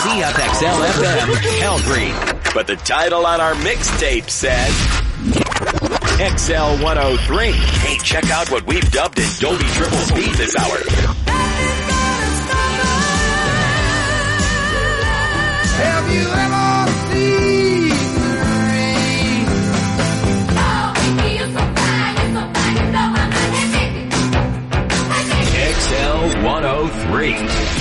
CFXL FM, Calgary. But the title on our mixtape said XL 103. Hey, check out what we've dubbed in Dolby Triple Speed this hour. Have you ever seen the rain? Oh, baby, you're so fine, you know I'm not XL 103.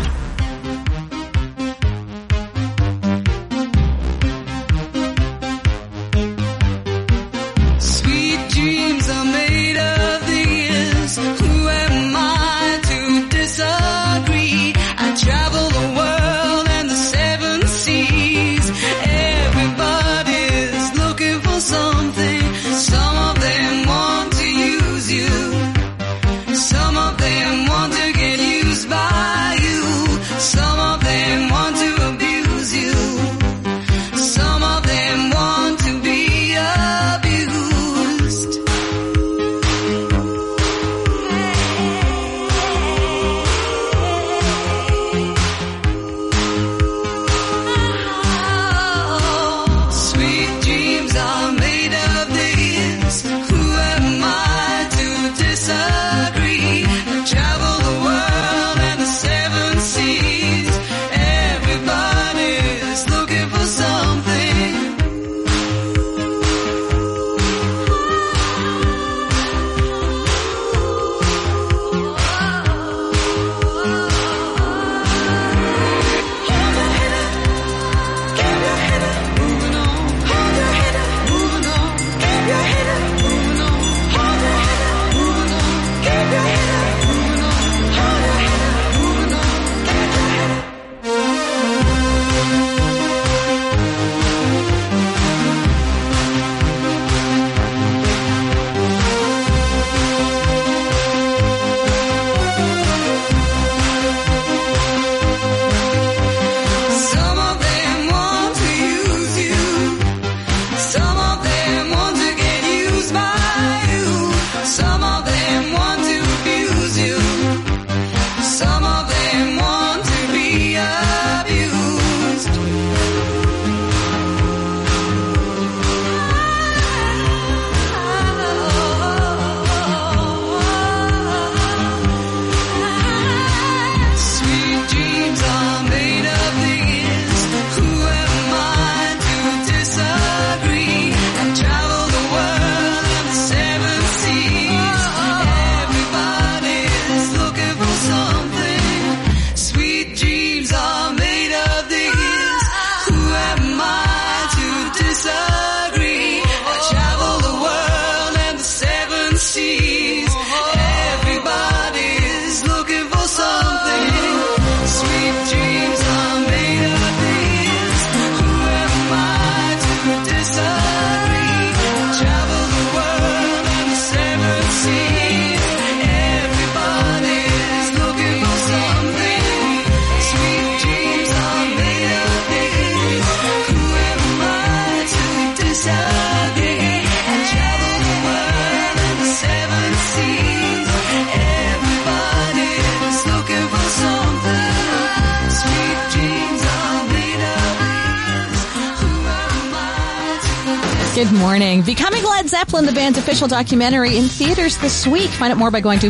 Good morning. Becoming Led Zeppelin, the band's official documentary, in theaters this week. Find out more by going to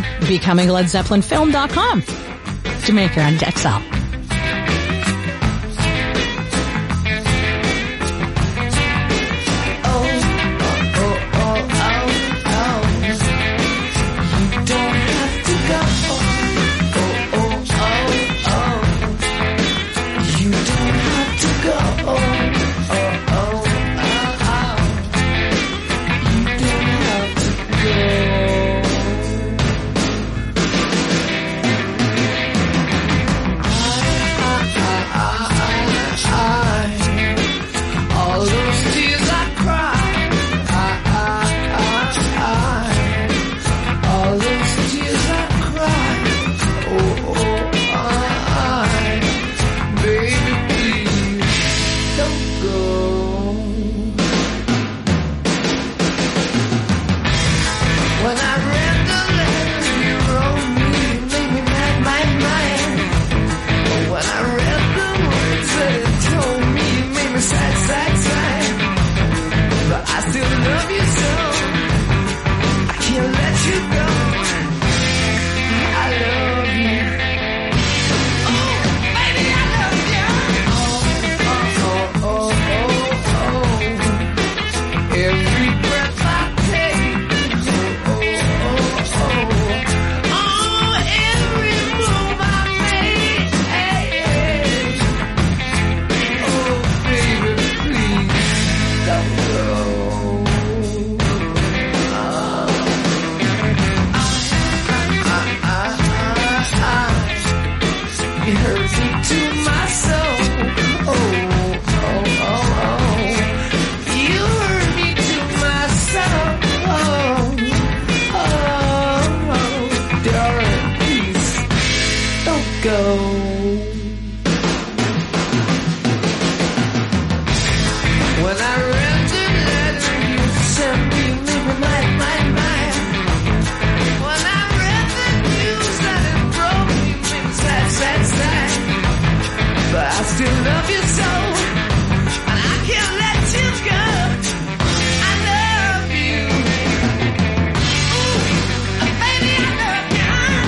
becomingledzeppelinfilm.com. Jamaica on XL. You hurt me to my soul. Oh, oh, oh, oh. You hurt me to my soul. Oh, oh, oh. Darling, please don't go. When I read the letter you sent me, you made me my. When I read the news that it broke me, it made me sad. But I still love you so, and I can't let you go. I love you. Ooh, baby, I love you.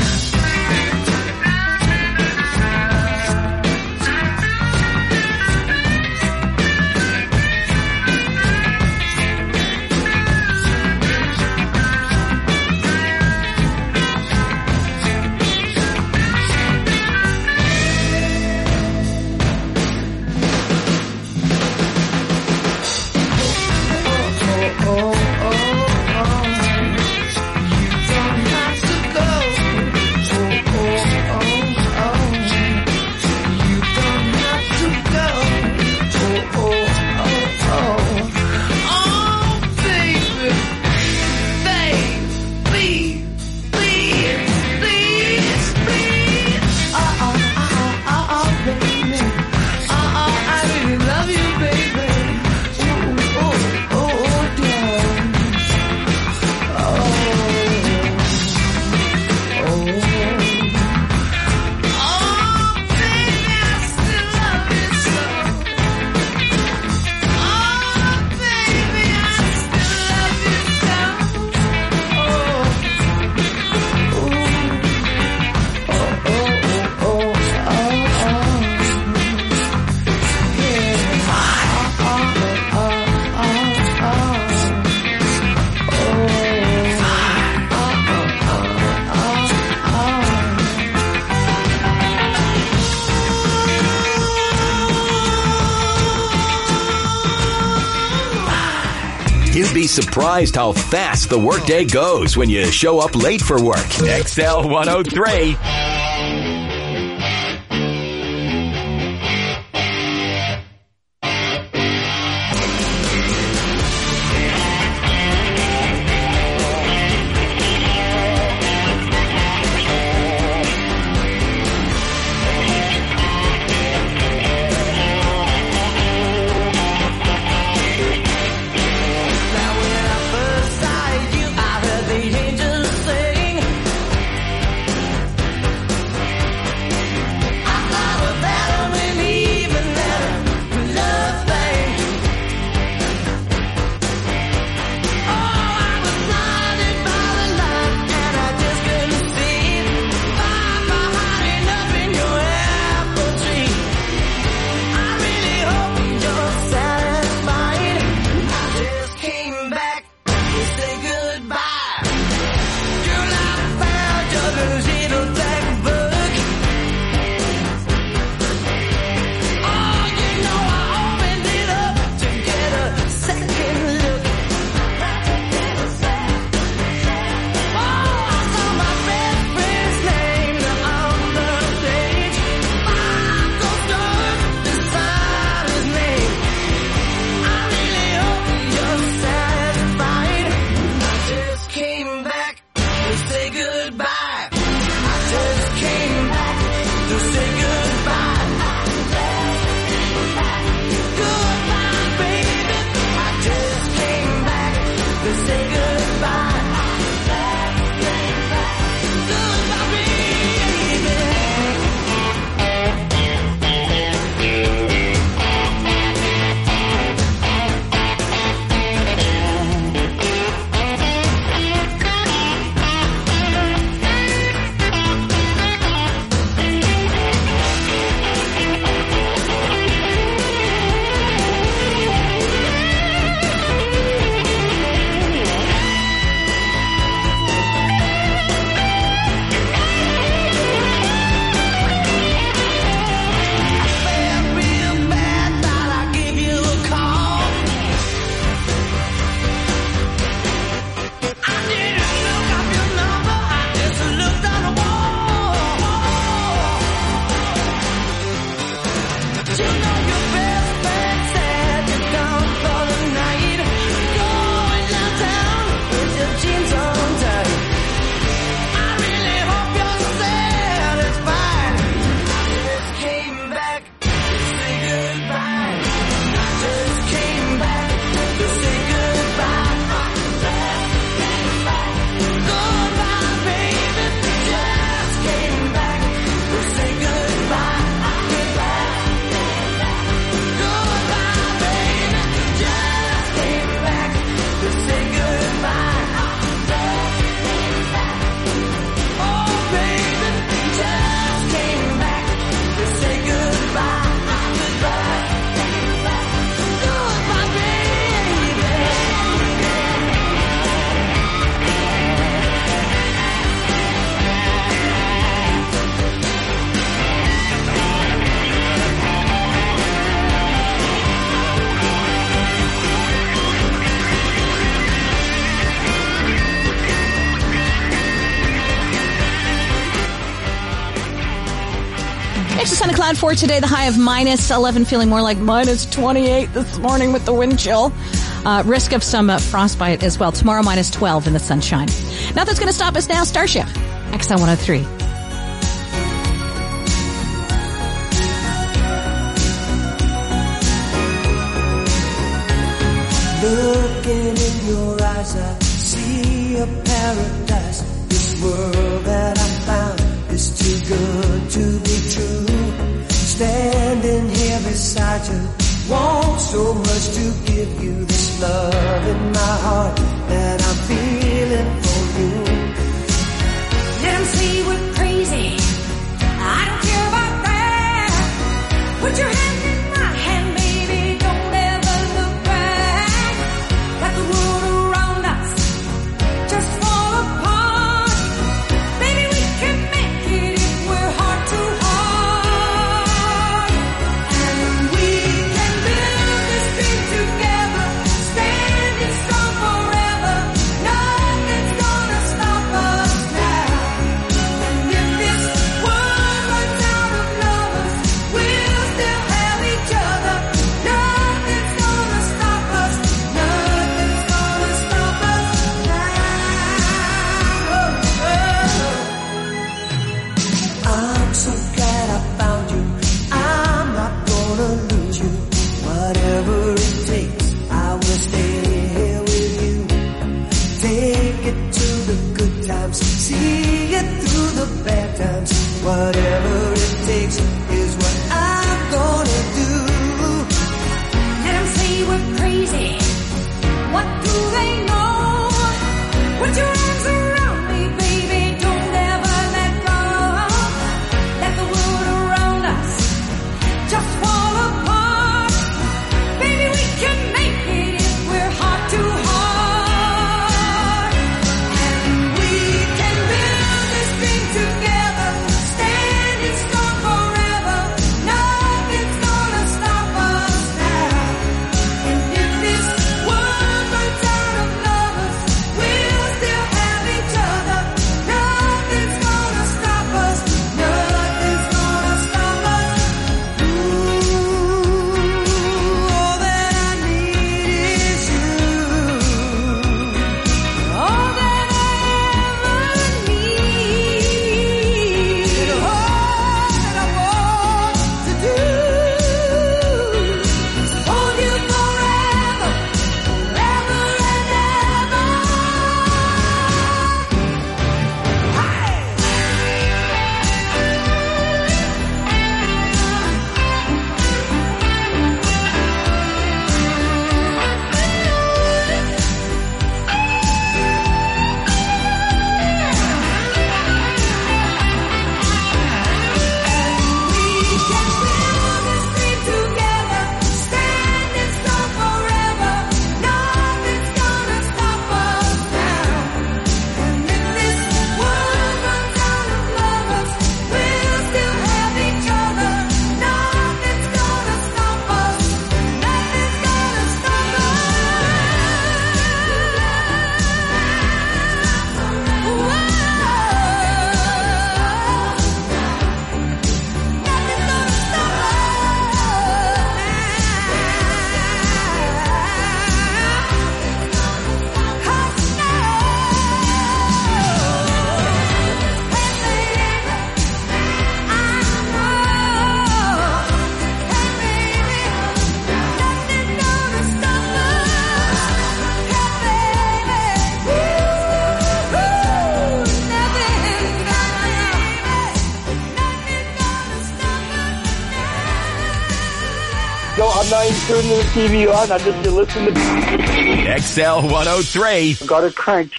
You'd be surprised how fast the workday goes when you show up late for work. XL 103. Mix of sun and cloud for today. The high of minus 11, feeling more like minus 28 this morning with the wind chill. Risk of some frostbite as well. Tomorrow minus 12 in the sunshine. Nothing's going to stop us now. Starship, XL 103. Looking in your eyes, I see a paradise. This world that I found is too good to be true. Standing here beside you, want so much to give you this love in my heart that I'm feeling for you. Let them say we're crazy. I don't care about that. Put your hand in my hand, baby. Don't ever look back. Let the world around us just fall apart. Baby, we can make it if we're heart to heart. And we can build this dream together, standing strong forever. Nothing's gonna stop us now. And if this world runs out of lovers, we'll still have each other. Nothing's gonna stop us. Nothing's gonna stop us now. I'm so glad I found you. I'm not gonna lose you. Whatever it takes, I will stay here with you. Take it to the good times, see it through the bad times. Whatever it takes is what I'm gonna do. Let them say we're crazy. What do they know? Put your arms around me, baby. Don't ever let go. Let the world around us just fall apart. Baby, we can make it if we're heart to heart. And we can build this dream together, standing strong forever. Nothing's gonna stop us now. And if this world runs out of lovers, we'll still have each other. Nothing's gonna stop us. Nothing's gonna stop us. All that I need is you. All that I ever need. All that I want to do is hold you forever, forever and ever. We can build this dream together, standing strong forever. Nothing's gonna stop us now. And if this world runs out of lovers, we'll still have each other. Nothing's gonna stop us. Nothing's gonna stop No, I'm not even turning the TV on. I'm just listening to XL 103. got it cranked.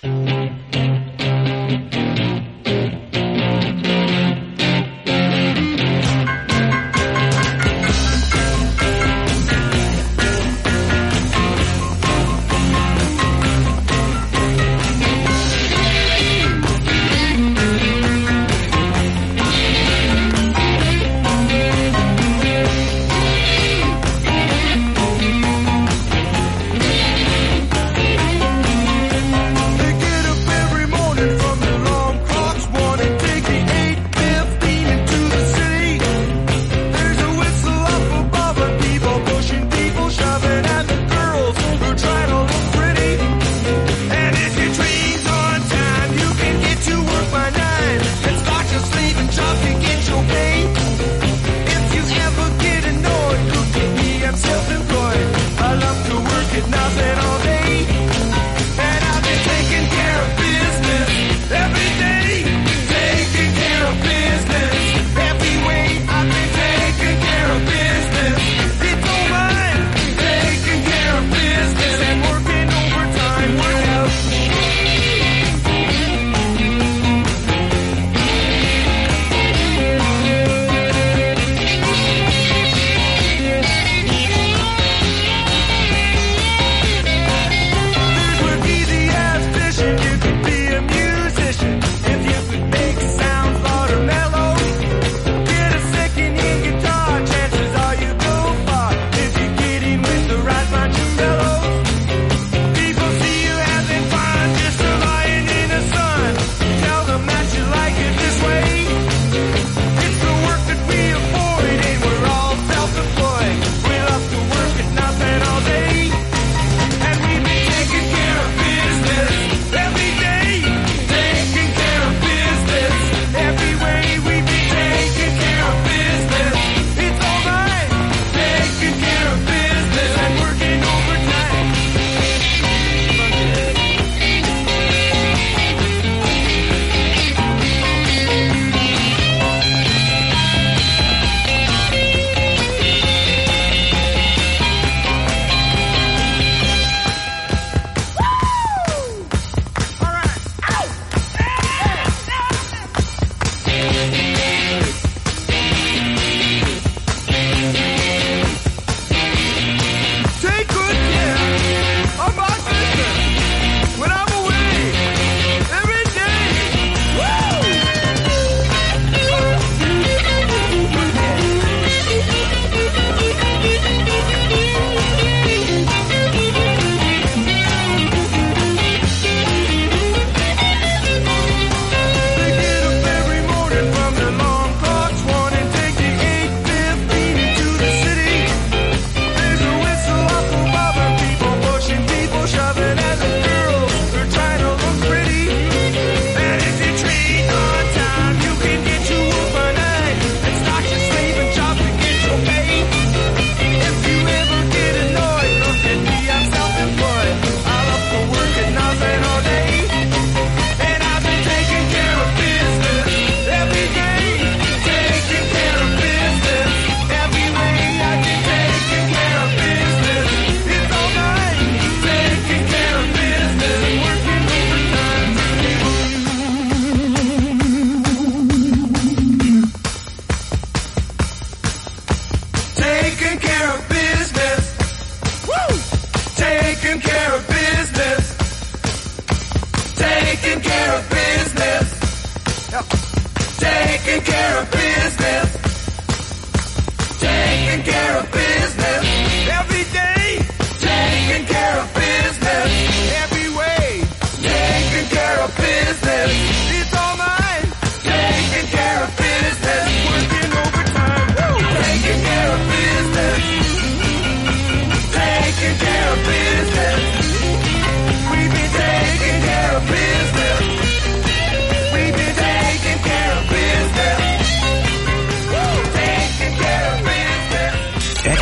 Pick it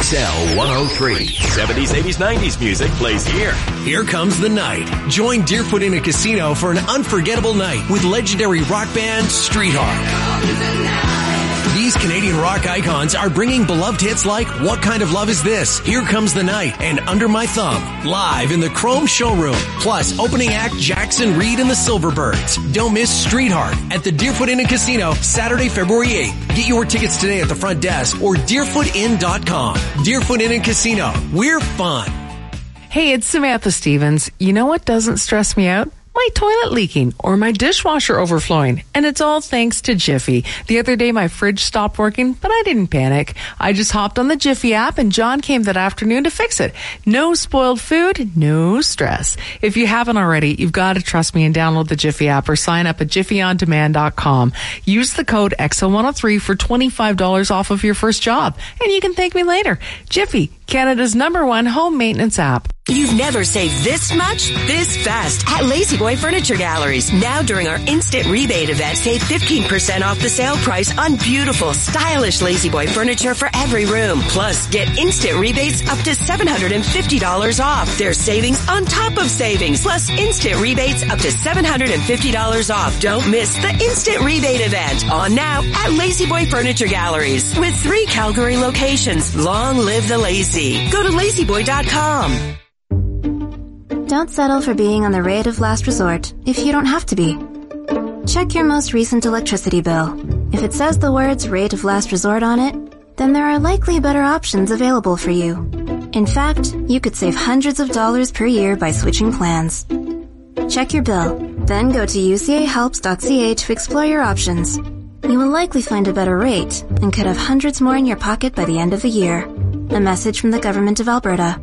XL 103. 70s, 80s, 90s music plays here. Here comes the night. Join Deerfoot Inn & Casino for an unforgettable night with legendary rock band Streetheart. These Canadian rock icons are bringing beloved hits like What Kind of Love Is This?, Here Comes the Night, and Under My Thumb, live in the Chrome Showroom. Plus, opening act Jackson Reed and the Silverbirds. Don't miss Streetheart at the Deerfoot Inn & Casino, Saturday, February 8th. Get your tickets today at the front desk or deerfootin.com. Deerfoot Inn & Casino. We're fun. Hey, it's Samantha Stevens. You know what doesn't stress me out? My toilet leaking or my dishwasher overflowing. And it's all thanks to Jiffy. The other day my fridge stopped working, but I didn't panic. I just hopped on the Jiffy app and John came that afternoon to fix it. No spoiled food, no stress. If you haven't already, you've got to trust me and download the Jiffy app or sign up at jiffyondemand.com. Use the code XL103 for $25 off of your first job. And you can thank me later. Jiffy, Canada's #1 home maintenance app. You've never saved this much, this fast at Lazy Boy Furniture Galleries. Now during our instant rebate event, save 15% off the sale price on beautiful, stylish Lazy Boy furniture for every room. Plus, get instant rebates up to $750 off. There's savings on top of savings. Plus, instant rebates up to $750 off. Don't miss the instant rebate event. On now at Lazy Boy Furniture Galleries. With 3 Calgary locations. Long live the lazy. Go to lazyboy.com. Don't settle for being on the rate of last resort if you don't have to be. Check your most recent electricity bill. If it says the words rate of last resort on it, then there are likely better options available for you. In fact, you could save hundreds of dollars per year by switching plans. Check your bill, then go to ucahelps.ca to explore your options. You will likely find a better rate and could have hundreds more in your pocket by the end of the year. A message from the Government of Alberta.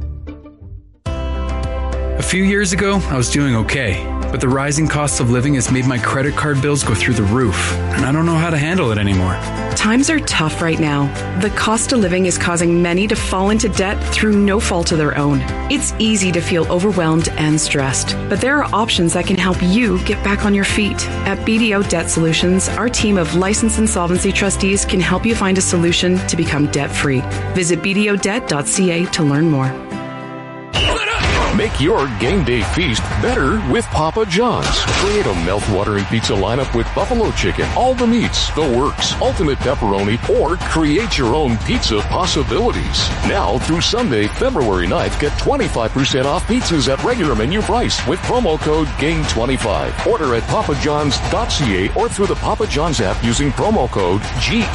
A few years ago, I was doing okay, but the rising cost of living has made my credit card bills go through the roof, and I don't know how to handle it anymore. Times are tough right now. The cost of living is causing many to fall into debt through no fault of their own. It's easy to feel overwhelmed and stressed, but there are options that can help you get back on your feet. At BDO Debt Solutions, our team of licensed insolvency trustees can help you find a solution to become debt-free. Visit bdodebt.ca to learn more. Make your game day feast better with Papa John's. Create a mouth-watering pizza lineup with buffalo chicken, all the meats, the works, ultimate pepperoni, or create your own pizza possibilities. Now through Sunday, February 9th, get 25% off pizzas at regular menu price with promo code GAME25. Order at papajohns.ca or through the Papa John's app using promo code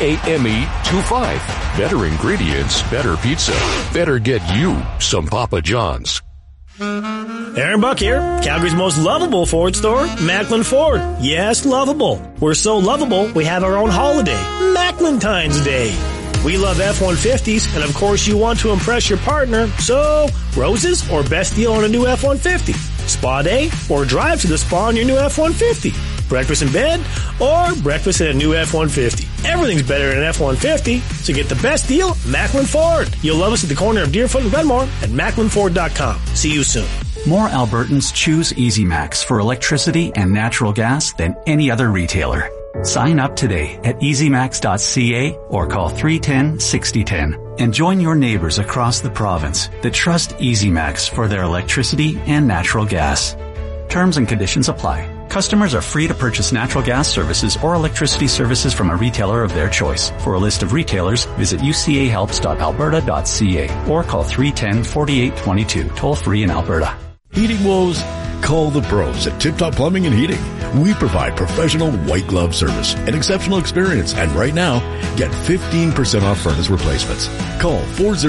GAME25. Better ingredients, better pizza. Better get you some Papa John's. Aaron Buck here, Calgary's most lovable Ford store, Macklin Ford. Yes, lovable. We're so lovable, we have our own holiday, Macklin-Times Day. We love F-150s, and of course you want to impress your partner, so roses or best deal on a new F-150. Spa day or drive to the spa on your new F-150. Breakfast in bed or breakfast in a new F-150. Everything's better in an F-150, so get the best deal at Macklin Ford. You'll love us at the corner of Deerfoot and Glenmore at macklinford.com. See you soon. More Albertans choose EasyMax for electricity and natural gas than any other retailer. Sign up today at easymax.ca or call 310-6010 and join your neighbors across the province that trust EasyMax for their electricity and natural gas. Terms and conditions apply. Customers are free to purchase natural gas services or electricity services from a retailer of their choice. For a list of retailers, visit ucahelps.alberta.ca or call 310-4822, toll free in Alberta. Heating woes? Call the pros at Tip Top Plumbing and Heating. We provide professional white glove service and exceptional experience. And right now, get 15% off furnace replacements. Call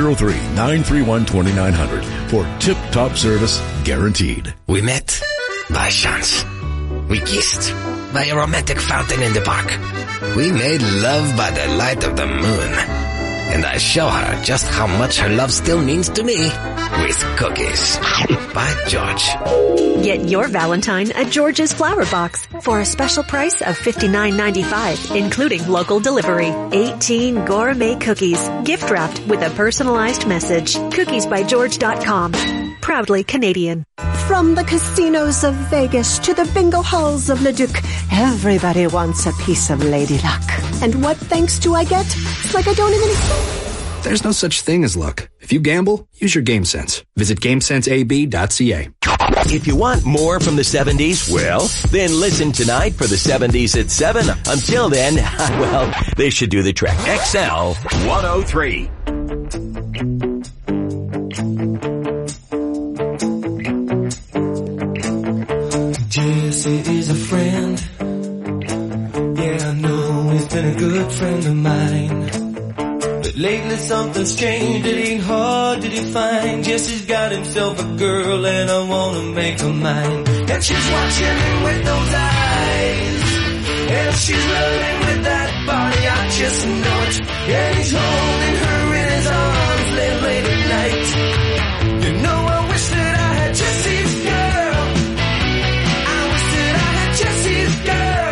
403-931-2900 for Tip Top service guaranteed. We met by chance. We kissed by a romantic fountain in the park. We made love by the light of the moon. And I show her just how much her love still means to me with cookies. By George. Get your Valentine at George's Flower Box for a special price of $59.95, including local delivery. 18 gourmet cookies, gift wrapped with a personalized message. Cookiesbygeorge.com. Proudly Canadian. From the casinos of Vegas to the bingo halls of Leduc, everybody wants a piece of Lady Luck. And what thanks do I get? It's like I don't even... There's no such thing as luck. If you gamble, use your game sense. Visit GameSenseAB.ca. If you want more from the 70s, well, then listen tonight for the 70s at 7. Until then, well, they should do the trick. XL 103. Jesse is a friend. Yeah, I know he's been a good friend of mine. But lately something's changed, it ain't hard to define. Jesse's got himself a girl and I wanna make her mine. And she's watching him with those eyes, and she's loving with that body, I just know it. And he's holding her in his arms late at night. You know, I wish that I had Jesse's girl. I wish that I had Jesse's girl.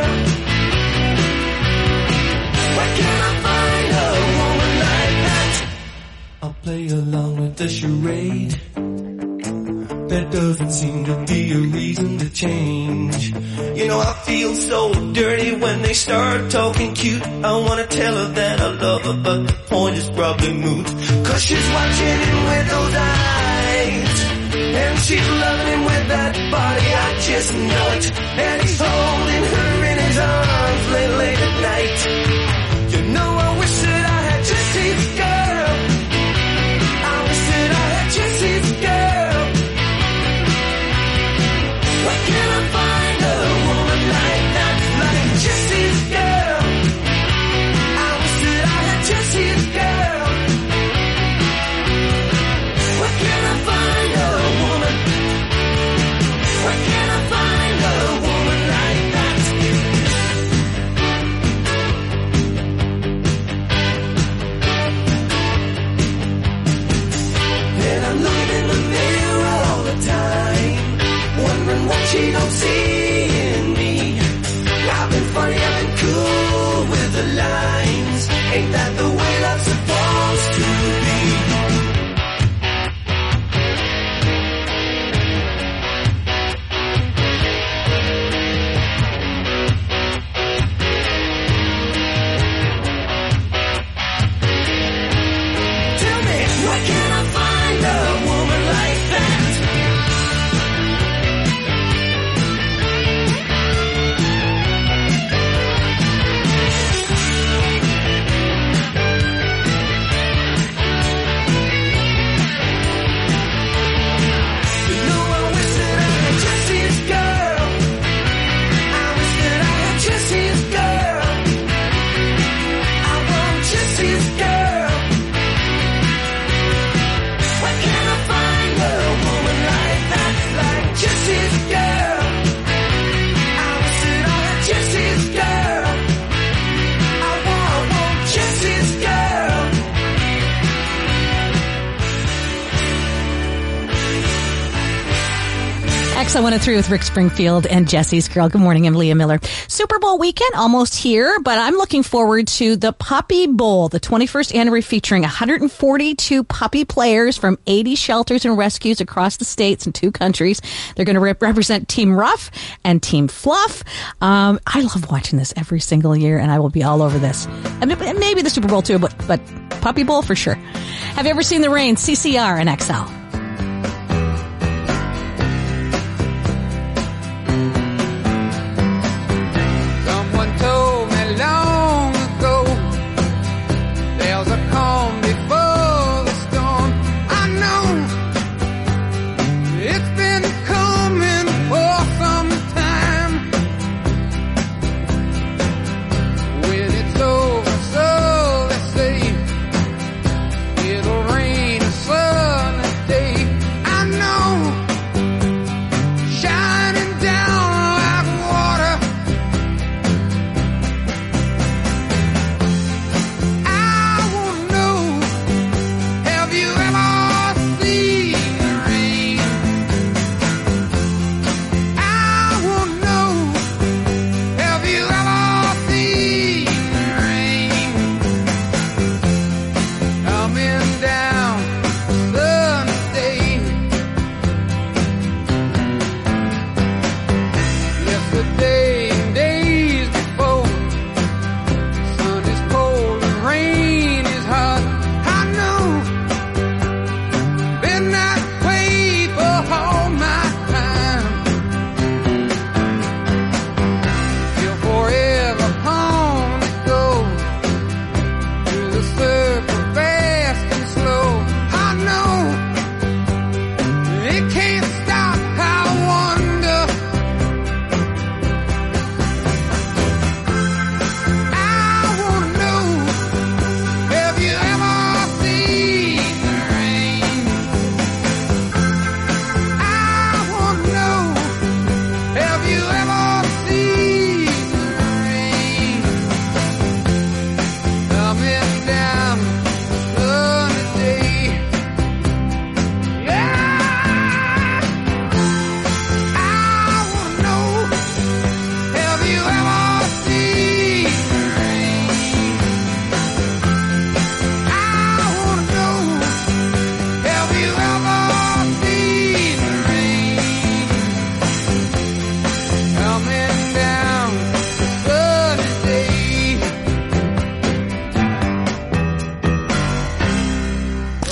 Where can I find a woman like that? I'll play along with the charade. There doesn't seem to be a reason to change. You know, I feel so dirty when they start talking cute. I wanna tell her that I love her, but the point is probably moot. 'Cause she's watching him with those eyes, and she's loving him with that body, I just know it. And he's holding her in his arms late at night. You know, I wish that I had Jesse's girl. I wish that I had Jesse's girl. Where can I find a woman like that, like Jesse's girl? I wish that I had Jesse's girl. Where can I find a woman? Where can I find a woman like that? And I'm looking in the mirror all the time, wondering what she don't see in me. I've been funny, I've been cool with the lines. Ain't that the way love's supposed to be? Tell me, where can I find a woman like that? X103 with Rick Springfield and Jesse's Girl. Good morning, I'm Leah Miller. Super Bowl weekend almost here, but I'm looking forward to the Puppy Bowl, the 21st anniversary, featuring 142 puppy players from 80 shelters and rescues across the states and 2 countries. They're going to represent Team Rough and Team Fluff. I love watching this every single year, and I will be all over this. And maybe the Super Bowl too, but Puppy Bowl for sure. Have you ever seen the rain? CCR and XL. Day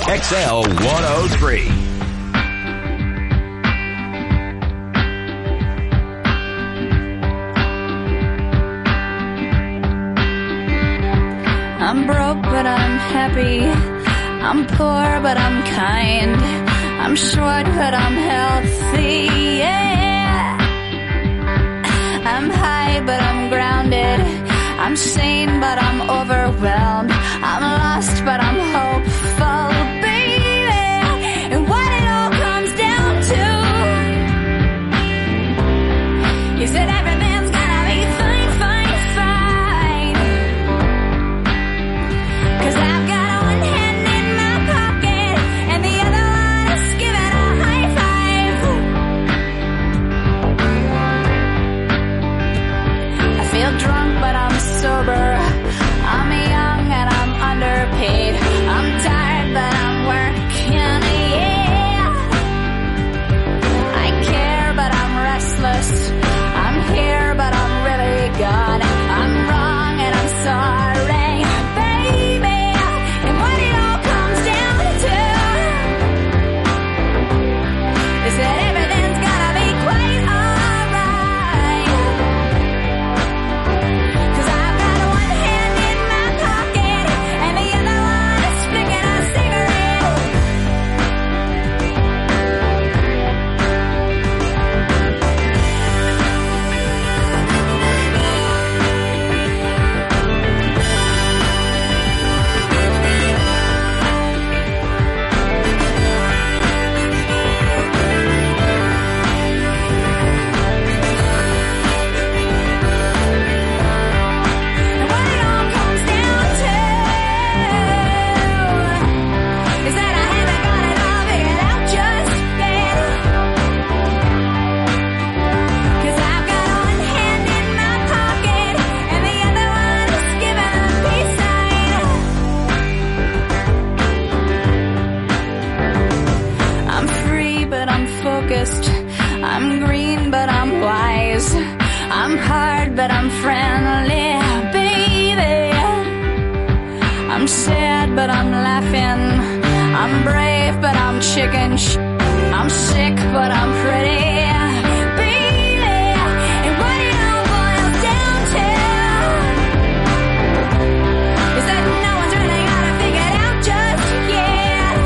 XL 103. I'm broke, but I'm happy. I'm poor, but I'm kind. I'm short, but I'm healthy. Yeah. I'm high, but I'm grounded. I'm sane, but I'm overwhelmed. I'm lost, but I'm hopeful, baby. And what it all comes down to is that everything's gonna be fine, fine, fine. 'Cause I've got one hand in my pocket and the other one is giving a high five. I feel drunk, but I'm sober. I'm young and I'm underpaid. I'm tired, but I'm working, yeah. I care, but I'm restless. I'm here, but I'm really gone. I'm wrong and I'm sorry, baby. And what it all comes down to is that everything's gonna be quite alright. 'Cause I've got one hand in my pocket and the other one is flicking a cigarette. And what it all comes down to is that I haven't got it all figured out just yet. 'Cause I've got one hand in my pocket and the other one is giving a peace sign. I'm free, but I'm focused. I'm green, but I'm wise. I'm hard, but I'm friendly, baby. I'm sad, but I'm laughing. I'm brave, but I'm chicken. I'm sick, but I'm pretty, baby. And what it all boils down to is that no one's really got it figured out just yet.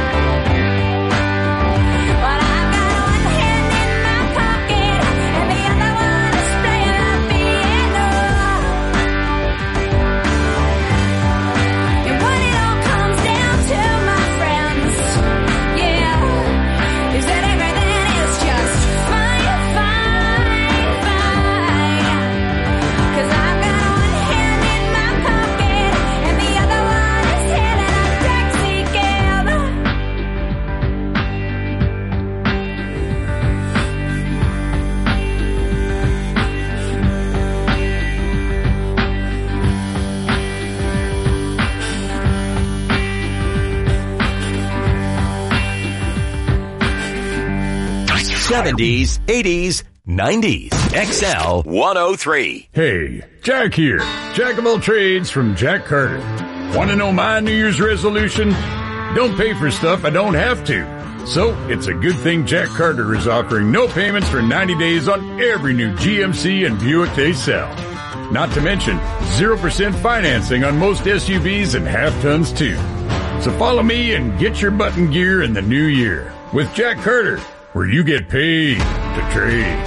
But I've got one hand in my pocket and the other one is playing a piano. And what it all comes down to, my friends, yeah, is that everything is just fine, fine, fine. 'Cause I've got one hand in my pocket and the other one is hailing a taxi cab. '70s, '80s, '90s. XL 103. Hey, Jack here. Jack of all trades from Jack Carter. Want to know my New Year's resolution? Don't pay for stuff I don't have to. So, it's a good thing Jack Carter is offering no payments for 90 days on every new GMC and Buick they sell. Not to mention, 0% financing on most SUVs and half-tons too. So follow me and get your button gear in the new year with Jack Carter, where you get paid to trade.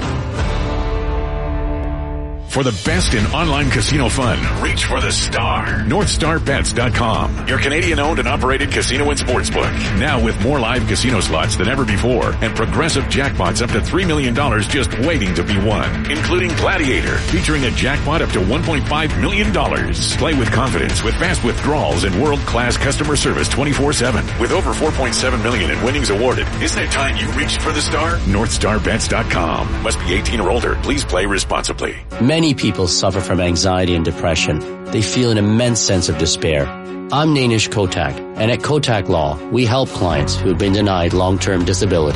For the best in online casino fun, reach for the star. NorthstarBets.com, your Canadian-owned and operated casino and sportsbook. Now with more live casino slots than ever before and progressive jackpots up to $3 million just waiting to be won, including Gladiator, featuring a jackpot up to $1.5 million. Play with confidence with fast withdrawals and world-class customer service 24/7. With over $4.7 million in winnings awarded, isn't it time you reached for the star? NorthstarBets.com. Must be 18 or older. Please play responsibly. Many people suffer from anxiety and depression. They feel an immense sense of despair. I'm Nainish Kotak, and at Kotak Law, we help clients who have been denied long-term disability.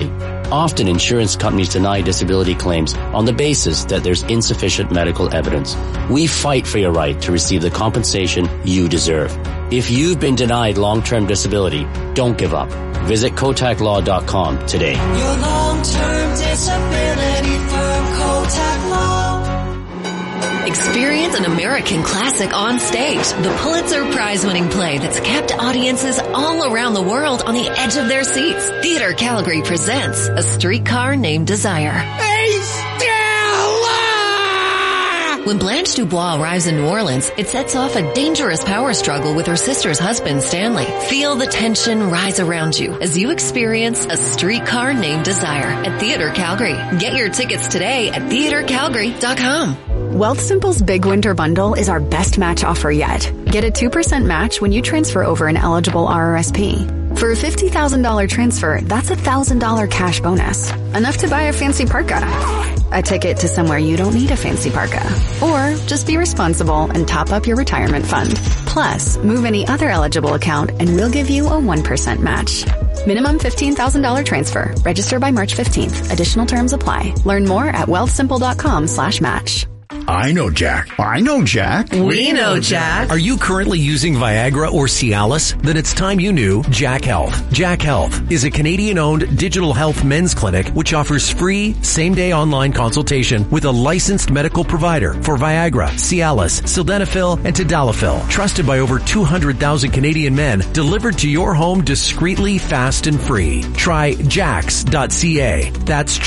Often insurance companies deny disability claims on the basis that there's insufficient medical evidence. We fight for your right to receive the compensation you deserve. If you've been denied long-term disability, don't give up. Visit KotakLaw.com today. Your long-term disability firm, Kotak Law. Experience an American classic on stage. The Pulitzer Prize-winning play that's kept audiences all around the world on the edge of their seats. Theater Calgary presents A Streetcar Named Desire. Hey, Stella! When Blanche Dubois arrives in New Orleans, it sets off a dangerous power struggle with her sister's husband, Stanley. Feel the tension rise around you as you experience A Streetcar Named Desire at Theater Calgary. Get your tickets today at theatercalgary.com. Wealthsimple's Big Winter Bundle is our best match offer yet. Get a 2% match when you transfer over an eligible RRSP. For a $50,000 transfer, that's $1,000 cash bonus. Enough to buy a fancy parka. A ticket to somewhere you don't need a fancy parka. Or just be responsible and top up your retirement fund. Plus, move any other eligible account and we'll give you a 1% match. Minimum $15,000 transfer. Register by March 15th. Additional terms apply. Learn more at wealthsimple.com/match. I know Jack. I know Jack. We know Jack. Are you currently using Viagra or Cialis? Then it's time you knew Jack Health. Jack Health is a Canadian-owned digital health men's clinic which offers free same-day online consultation with a licensed medical provider for Viagra, Cialis, Sildenafil, and Tadalafil. Trusted by over 200,000 Canadian men, delivered to your home discreetly, fast, and free. Try jax.ca. That's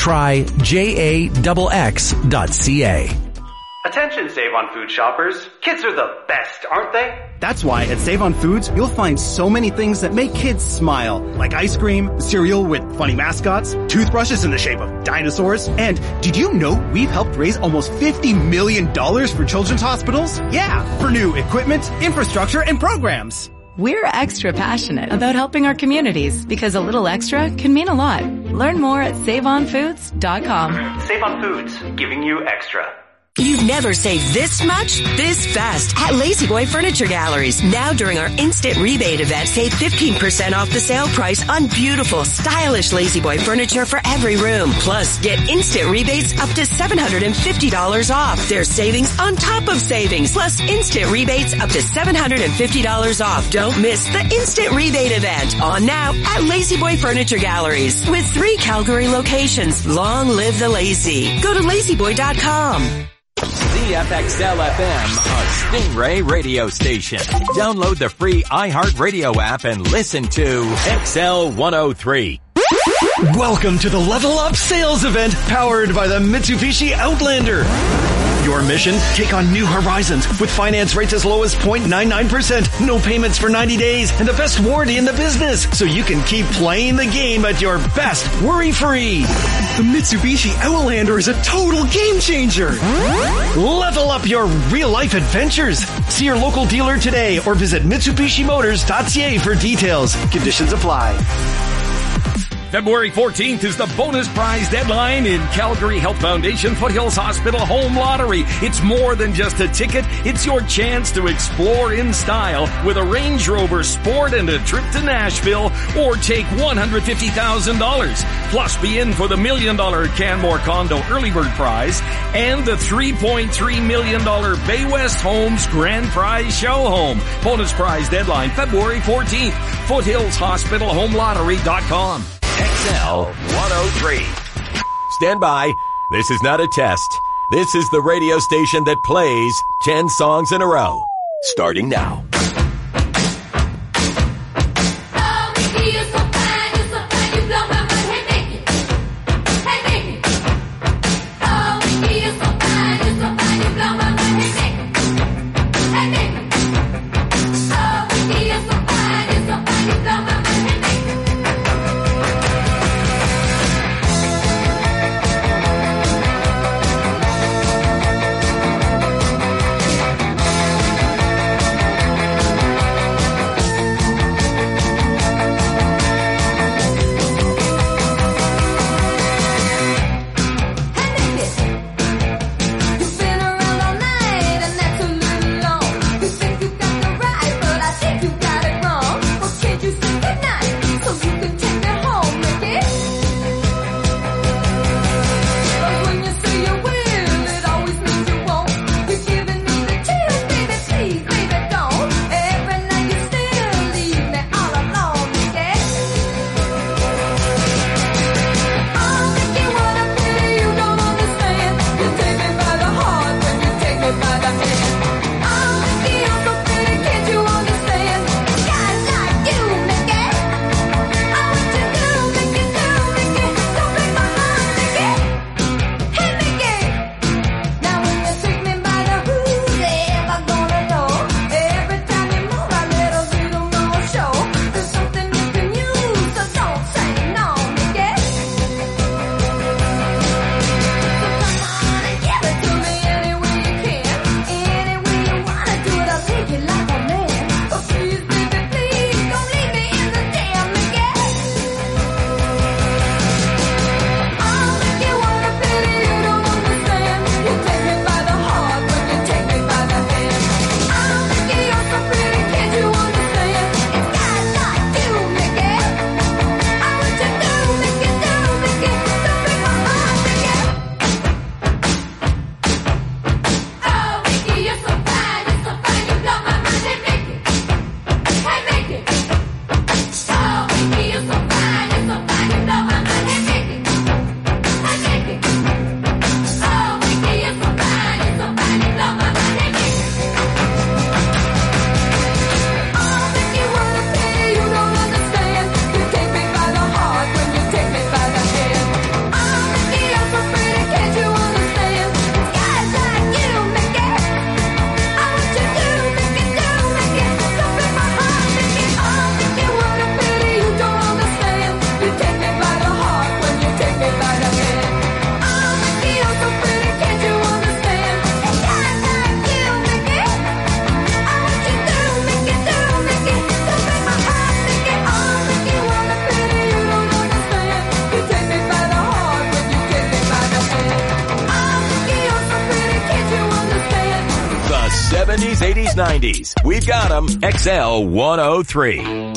tryjaxx.ca. Attention Save on Food shoppers. Kids are the best, aren't they? That's why at Save on Foods, you'll find so many things that make kids smile. Like ice cream, cereal with funny mascots, toothbrushes in the shape of dinosaurs. And did you know we've helped raise almost $50 million for children's hospitals? Yeah, for new equipment, infrastructure, and programs. We're extra passionate about helping our communities because a little extra can mean a lot. Learn more at SaveOnFoods.com. Save on Foods, giving you extra. You've never saved this much, this fast at Lazy Boy Furniture Galleries. Now during our instant rebate event, save 15% off the sale price on beautiful, stylish Lazy Boy furniture for every room. Plus, get instant rebates up to $750 off. There's savings on top of savings, plus instant rebates up to $750 off. Don't miss the instant rebate event on now at Lazy Boy Furniture Galleries. With 3 Calgary locations, long live the lazy. Go to lazyboy.com. CFXL FM, a Stingray radio station. Download the free iHeartRadio app and listen to XL 103. Welcome to the Level Up Sales Event powered by the Mitsubishi Outlander. Your mission? Take on new horizons with finance rates as low as 0.99%, no payments for 90 days, and the best warranty in the business, so you can keep playing the game at your best, worry-free. The Mitsubishi Outlander is a total game changer. Level up your real-life adventures. See your local dealer today or visit MitsubishiMotors.ca for details. Conditions apply. February 14th is the bonus prize deadline in Calgary Health Foundation Foothills Hospital Home Lottery. It's more than just a ticket. It's your chance to explore in style with a Range Rover Sport and a trip to Nashville, or take $150,000. Plus be in for the $1 million Canmore Condo Early Bird Prize and the $3.3 million Bay West Homes Grand Prize Show Home. Bonus prize deadline February 14th. FoothillsHospitalHomeLottery.com. XL 103. Stand by. This is not a test. This is the radio station that plays 10 songs in a row. Starting now. 80s, 90s. We've got them. XL 103.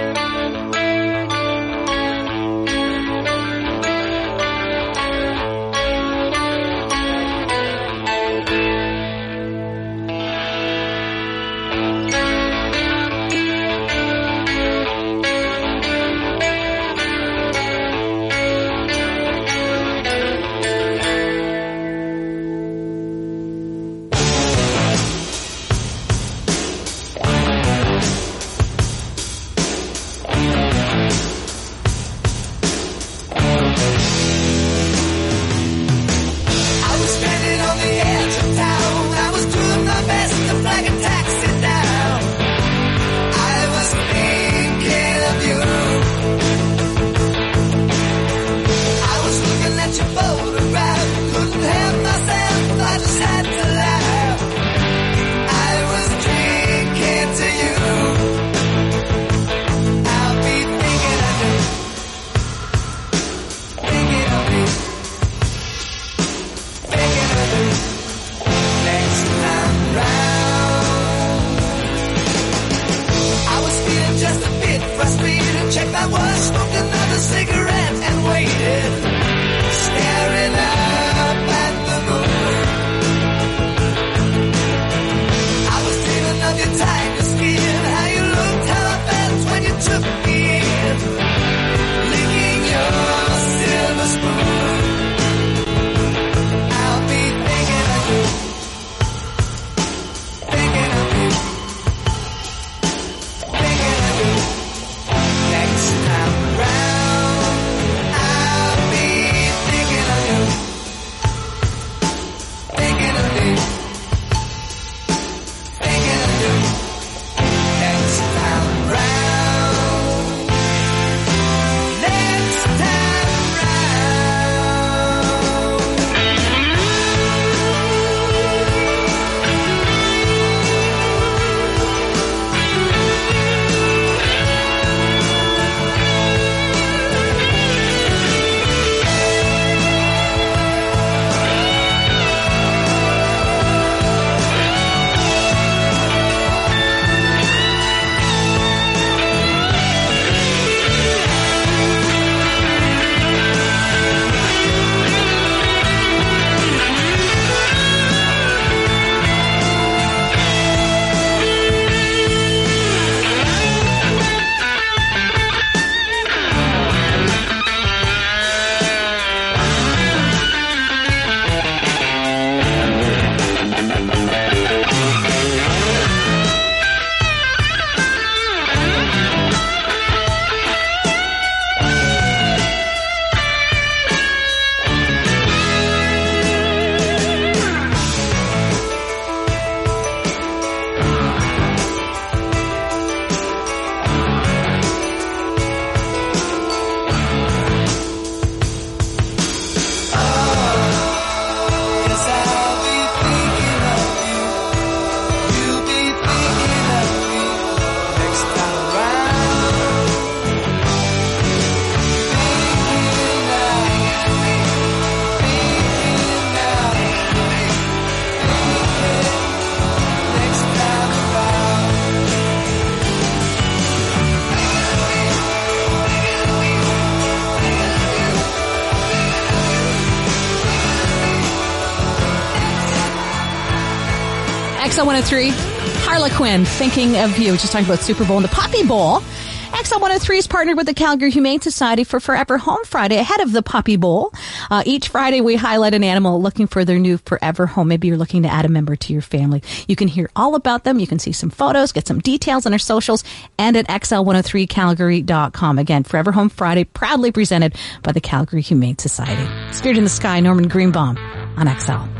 XL 103, Harlequin, Thinking of You. Just talking about Super Bowl and the Poppy Bowl. XL 103 is partnered with the Calgary Humane Society for Forever Home Friday ahead of the Poppy Bowl. Each Friday we highlight an animal looking for their new forever home. Maybe you're looking to add a member to your family. You can hear all about them. You can see some photos, get some details on our socials, and at xl103calgary.com. Again, Forever Home Friday, proudly presented by the Calgary Humane Society. Spirit in the Sky, Norman Greenbaum on XL.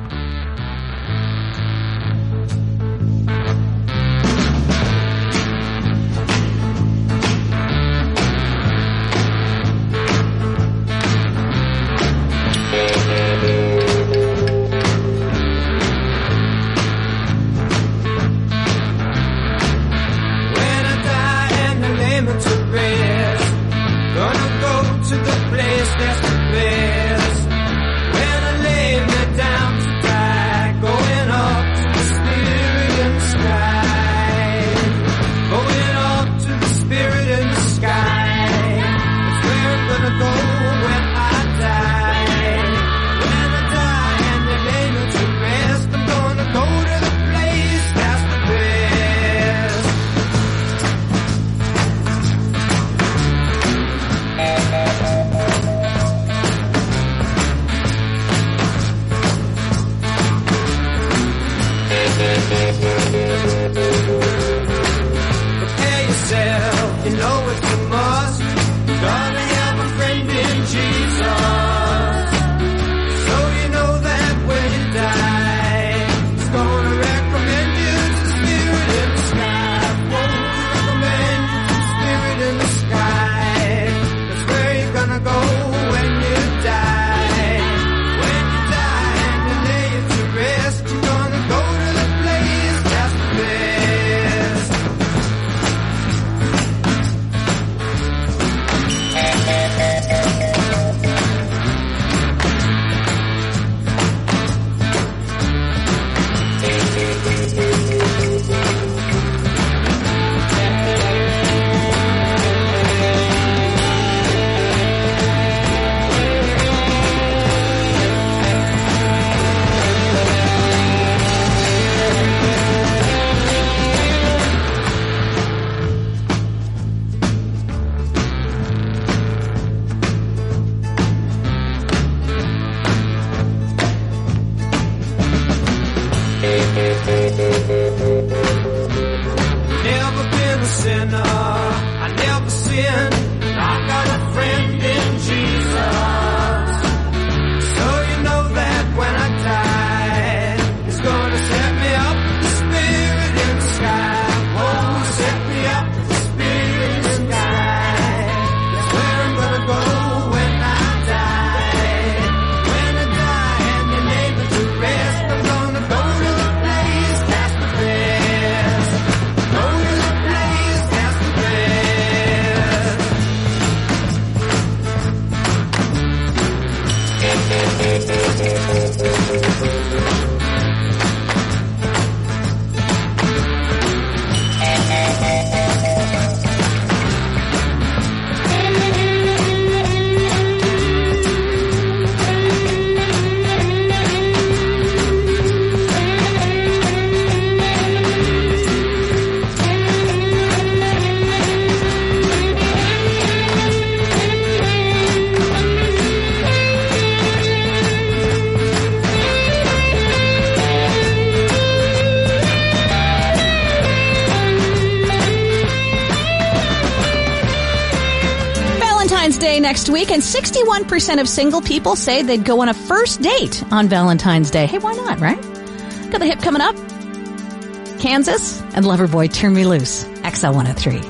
To the place that's the best. When I lay me down to You know it's a must. Gotta have a friend in Jesus. So you know that when you die, He's gonna recommend you to the Spirit in the sky. Won't recommend you to the Spirit in the sky. That's where you're gonna go when you die. When you die and you lay it to rest, you're gonna go to the place that's the best. Never been a sinner, I never sinned. I got a friend in Jesus. So you know that when I die, He's gonna set me up with the Spirit in the sky. Oh, set me up with the Spirit in the sky. That's where I'm gonna go when I die. When I die and you lay me to rest, I'm gonna go to the place that's the best. Go to the place that's the best. Valentine's Day next week, and 61% of single people say they'd go on a first date on Valentine's Day. Hey, why not, right? Got the hip coming up. Kansas and Loverboy, Turn Me Loose. XL 103.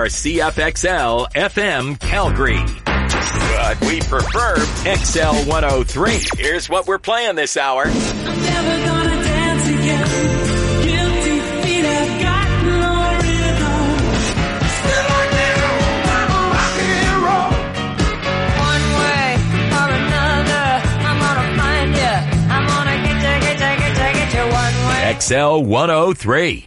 CFXL FM Calgary. But we prefer XL 103. Here's what we're playing this hour. I'm never gonna dance again. Guilty feet have got no rhythm. Still I do, I'm a rock and roll. One way or another, I'm gonna find you. I'm gonna get you one way. XL 103.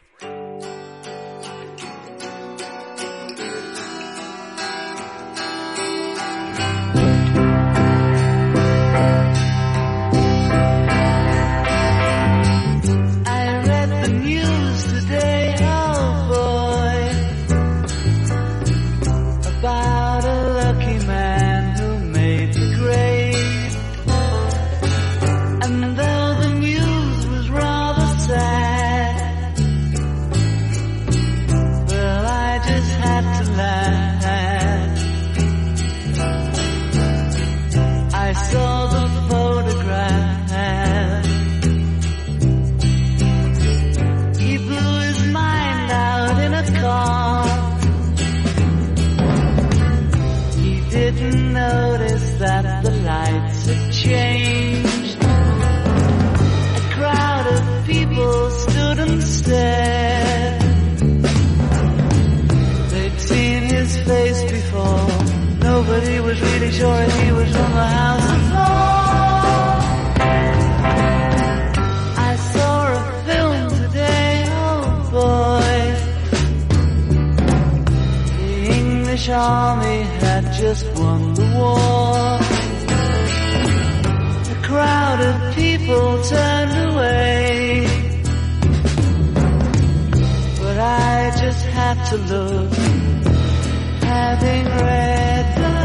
Nobody was really sure if he was from the house before. I saw a film today, oh boy. The English army had just won the war. A crowd of people turned away, but I just had to look. Having read the